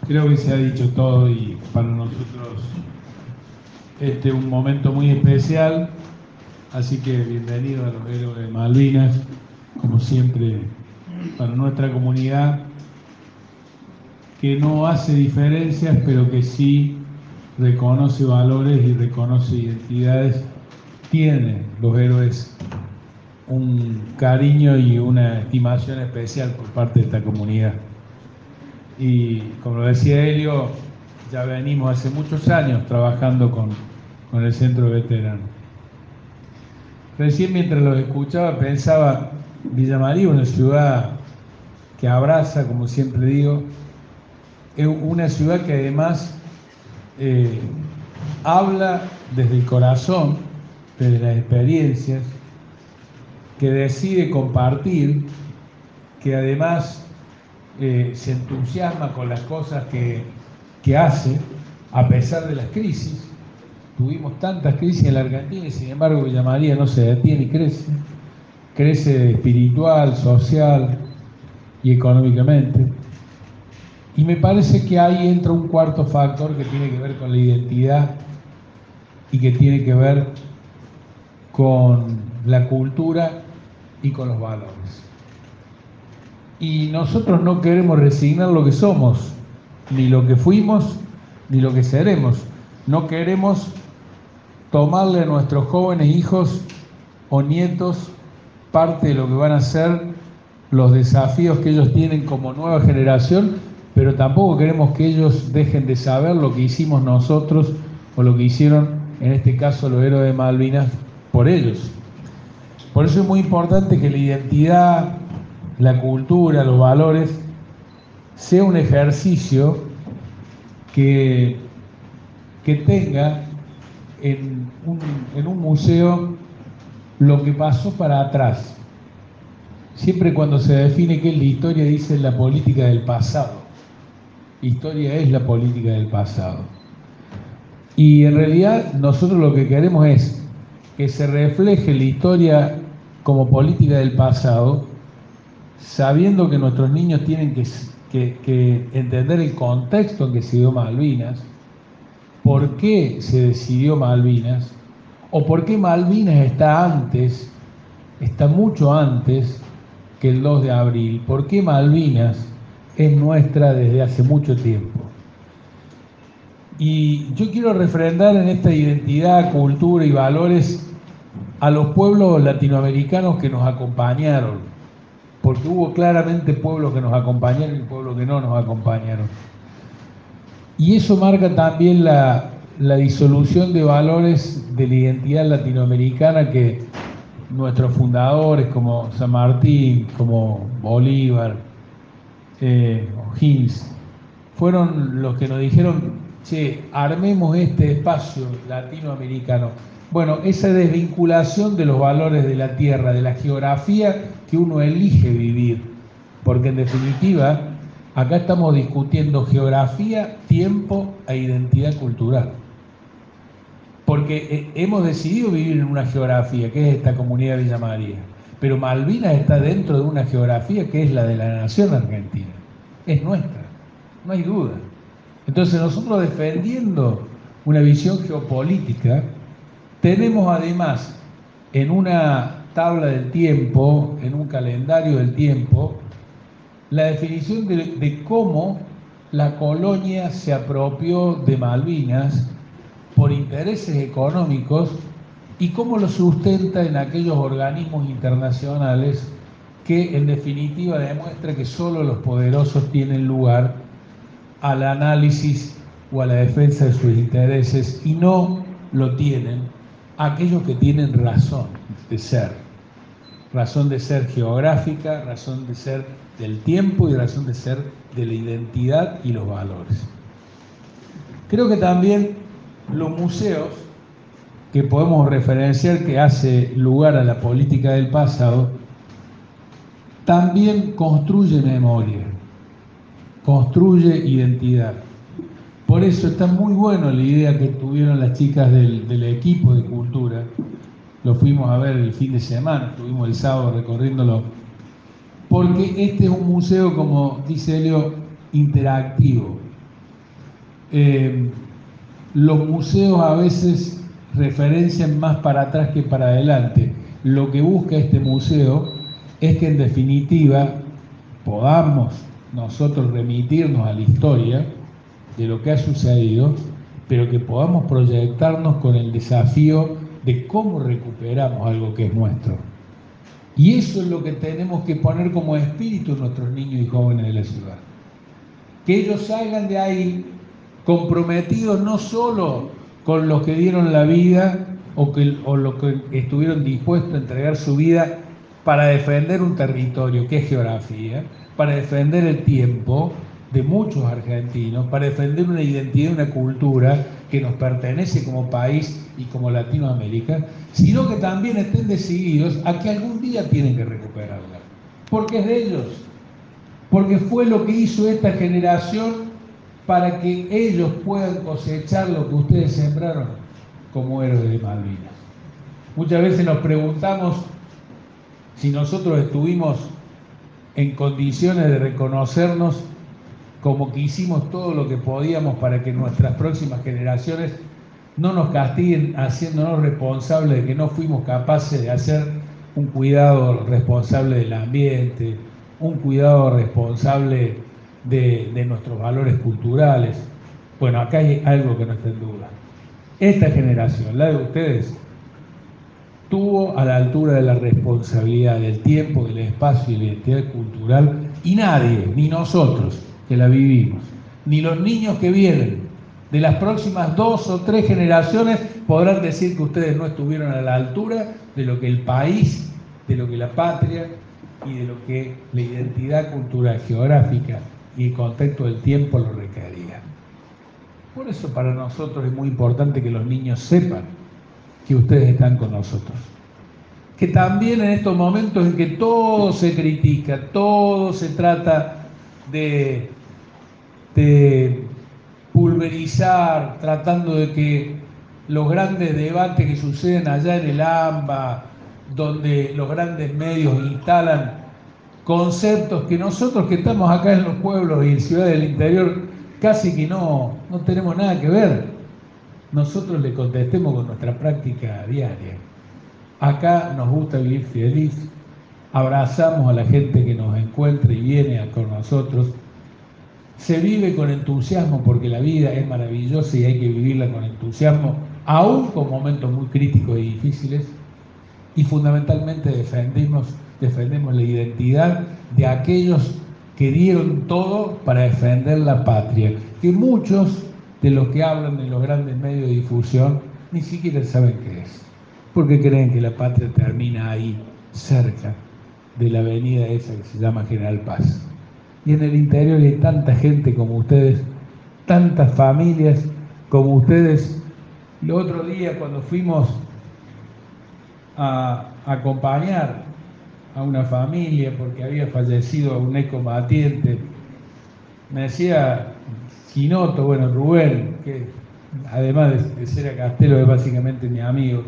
Creo que se ha dicho todo y para nosotros este es un momento muy especial, así que bienvenido a los héroes de Malvinas, como siempre para nuestra comunidad, que no hace diferencias, pero que sí reconoce valores y reconoce identidades. Tienen los héroes un cariño y una estimación especial por parte de esta comunidad. Y como lo decía Helio, ya venimos hace muchos años trabajando con el centro de veteranos. Recién mientras los escuchaba pensaba, Villa María, una ciudad que abraza, como siempre digo, es una ciudad que además habla desde el corazón, desde las experiencias, que decide compartir, que además se entusiasma con las cosas que hace, a pesar de las crisis. Tuvimos tantas crisis en la Argentina y sin embargo Villa María no se detiene y crece. Crece espiritual, social y económicamente. Y me parece que ahí entra un cuarto factor que tiene que ver con la identidad y que tiene que ver con la cultura y con los valores. Y nosotros no queremos resignar lo que somos, ni lo que fuimos, ni lo que seremos. No queremos tomarle a nuestros jóvenes hijos o nietos parte de lo que van a ser los desafíos que ellos tienen como nueva generación, pero tampoco queremos que ellos dejen de saber lo que hicimos nosotros o lo que hicieron, en este caso, los héroes de Malvinas por ellos. Por eso es muy importante que la identidad, la cultura, los valores, sea un ejercicio que tenga en un museo lo que pasó para atrás. Siempre cuando se define qué es la historia, dice la política del pasado. Historia es la política del pasado. Y en realidad nosotros lo que queremos es que se refleje la historia como política del pasado, sabiendo que nuestros niños tienen que entender el contexto en que se dio Malvinas, por qué se decidió Malvinas, o por qué Malvinas está mucho antes que el 2 de abril, por qué Malvinas es nuestra desde hace mucho tiempo. Y yo quiero refrendar en esta identidad, cultura y valores a los pueblos latinoamericanos que nos acompañaron, porque hubo claramente pueblos que nos acompañaron y pueblos que no nos acompañaron. Y eso marca también la disolución de valores de la identidad latinoamericana que nuestros fundadores como San Martín, como Bolívar, O'Higgins, fueron los que nos dijeron, che, armemos este espacio latinoamericano. Bueno, esa desvinculación de los valores de la tierra, de la geografía que uno elige vivir, porque en definitiva acá estamos discutiendo geografía, tiempo e identidad cultural. Porque hemos decidido vivir en una geografía, que es esta comunidad de Villa María. Pero Malvinas está dentro de una geografía que es la de la nación argentina. Es nuestra, no hay duda. Entonces nosotros, defendiendo una visión geopolítica, tenemos además en una tabla del tiempo, en un calendario del tiempo, la definición de cómo la colonia se apropió de Malvinas por intereses económicos y cómo lo sustenta en aquellos organismos internacionales que en definitiva demuestra que solo los poderosos tienen lugar al análisis o a la defensa de sus intereses y no lo tienen aquellos que tienen razón de ser geográfica, razón de ser del tiempo y razón de ser de la identidad y los valores. Creo que también los museos que podemos referenciar que hace lugar a la política del pasado también construye memoria, construye identidad. Por eso está muy bueno la idea que tuvieron las chicas del equipo de cultura. Lo fuimos a ver el fin de semana, estuvimos el sábado recorriéndolo, porque este es un museo, como dice Helio, interactivo. Los museos a veces referencian más para atrás que para adelante. Lo que busca este museo es que en definitiva podamos nosotros remitirnos a la historia de lo que ha sucedido, pero que podamos proyectarnos con el desafío de cómo recuperamos algo que es nuestro. Y eso es lo que tenemos que poner como espíritu en nuestros niños y jóvenes de la ciudad. Que ellos salgan de ahí comprometidos no solo con los que dieron la vida o los que estuvieron dispuestos a entregar su vida para defender un territorio que es geografía, para defender el tiempo de muchos argentinos, para defender una identidad y una cultura que nos pertenece como país y como Latinoamérica, sino que también estén decididos a que algún día tienen que recuperarla, porque es de ellos, porque fue lo que hizo esta generación para que ellos puedan cosechar lo que ustedes sembraron como héroes de Malvinas. Muchas veces nos preguntamos si nosotros estuvimos en condiciones de reconocernos como que hicimos todo lo que podíamos para que nuestras próximas generaciones no nos castiguen haciéndonos responsables de que no fuimos capaces de hacer un cuidado responsable del ambiente, un cuidado responsable de nuestros valores culturales. Bueno, acá hay algo que no está en duda. Esta generación, la de ustedes, tuvo a la altura de la responsabilidad del tiempo, del espacio y de la identidad cultural, y nadie, ni nosotros que la vivimos, ni los niños que vienen de las próximas 2 o 3 generaciones podrán decir que ustedes no estuvieron a la altura de lo que el país, de lo que la patria y de lo que la identidad cultural, geográfica y el contexto del tiempo lo requería. Por eso para nosotros es muy importante que los niños sepan que ustedes están con nosotros. Que también en estos momentos en que todo se critica, todo se trata de pulverizar, tratando de que los grandes debates que suceden allá en el AMBA, donde los grandes medios instalan conceptos que nosotros que estamos acá en los pueblos y en ciudades del interior casi que no tenemos nada que ver, nosotros le contestemos con nuestra práctica diaria. Acá nos gusta vivir feliz, abrazamos a la gente que nos encuentra y viene con nosotros. Se vive con entusiasmo porque la vida es maravillosa y hay que vivirla con entusiasmo, aún con momentos muy críticos y difíciles. Y fundamentalmente defendemos la identidad de aquellos que dieron todo para defender la patria, que muchos de los que hablan en los grandes medios de difusión ni siquiera saben qué es, porque creen que la patria termina ahí, cerca de la avenida esa que se llama General Paz. Y en el interior hay tanta gente como ustedes, tantas familias como ustedes. El otro día cuando fuimos a acompañar a una familia porque había fallecido un excombatiente, me decía Quinoto, bueno, Rubén, que además de ser a Castelo es básicamente mi amigo,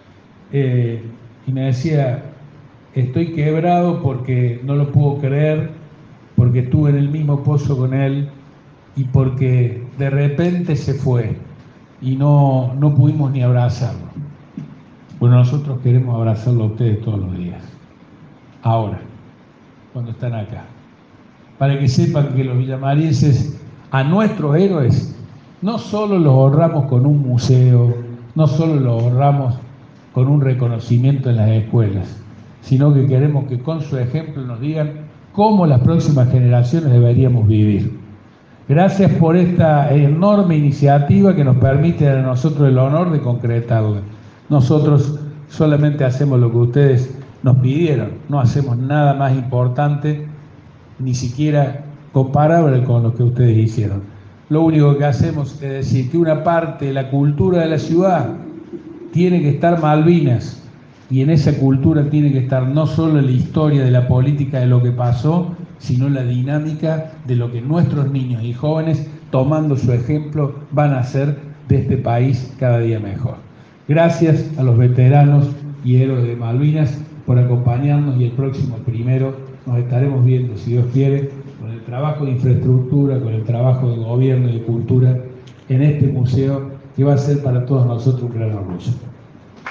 y me decía, estoy quebrado porque no lo puedo creer, porque estuve en el mismo pozo con él y porque de repente se fue y no pudimos ni abrazarlo. Bueno, nosotros queremos abrazarlo a ustedes todos los días, ahora, cuando están acá, para que sepan que los villamarienses, a nuestros héroes, no solo los honramos con un museo, no solo los honramos con un reconocimiento en las escuelas, sino que queremos que con su ejemplo nos digan cómo las próximas generaciones deberíamos vivir. Gracias por esta enorme iniciativa que nos permite a nosotros el honor de concretarla. Nosotros solamente hacemos lo que ustedes nos pidieron, no hacemos nada más importante, ni siquiera comparable con lo que ustedes hicieron. Lo único que hacemos es decir que una parte de la cultura de la ciudad tiene que estar Malvinas, y en esa cultura tiene que estar no solo la historia de la política de lo que pasó, sino la dinámica de lo que nuestros niños y jóvenes, tomando su ejemplo, van a hacer de este país cada día mejor. Gracias a los veteranos y héroes de Malvinas por acompañarnos, y el próximo 1 nos estaremos viendo, si Dios quiere, con el trabajo de infraestructura, con el trabajo de gobierno y de cultura en este museo que va a ser para todos nosotros un gran orgullo.